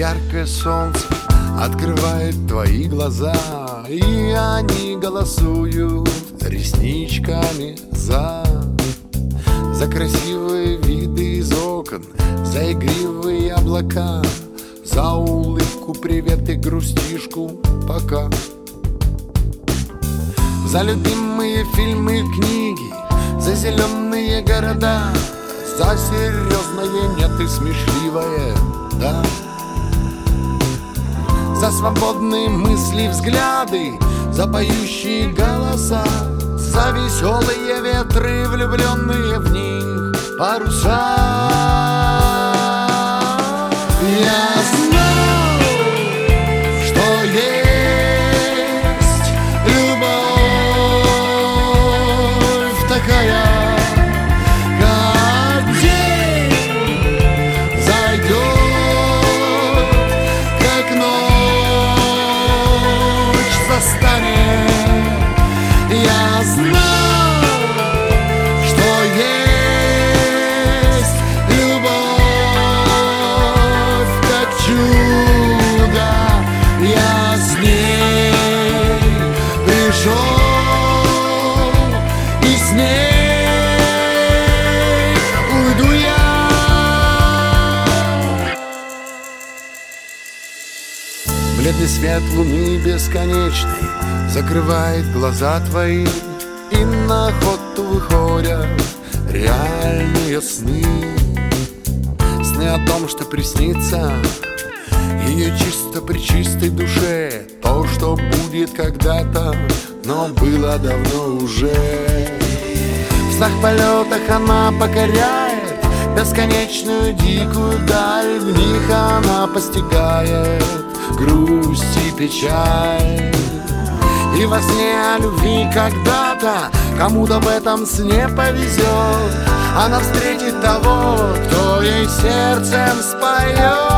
яркое солнце открывает твои глаза, и они голосуют ресничками за красивые виды из окон, за игривые облака, за улыбку, привет и грустишку пока, за любимые фильмы и книги, за зеленые города, за серьезное нет и смешливое да, за свободные мысли и взгляды, за поющие голоса, за веселые ветры, влюбленные в них паруса. Я знал, что есть любовь такая, как день зайдет, как ночь застанет. Я знал, что есть любовь, как чудо. Я с ней пришел, и с ней уйду я. Бледный свет луны бесконечный закрывает глаза твои, и на охоту выходят реальные сны. Сны о том, что приснится ее чисто при чистой душе, то, что будет когда-то, но было давно уже. В снах-полетах она покоряет бесконечную дикую даль, в них она постигает грусть и печаль. И во сне о любви когда-то кому-то в этом сне повезет, она встретит того, кто ей сердцем споет.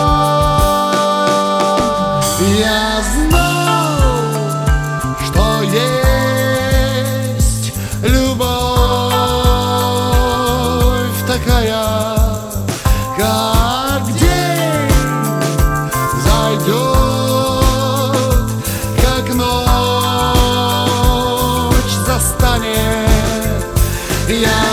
Я знал, что есть любовь такая, как день зайдет, как ночь застанет. Я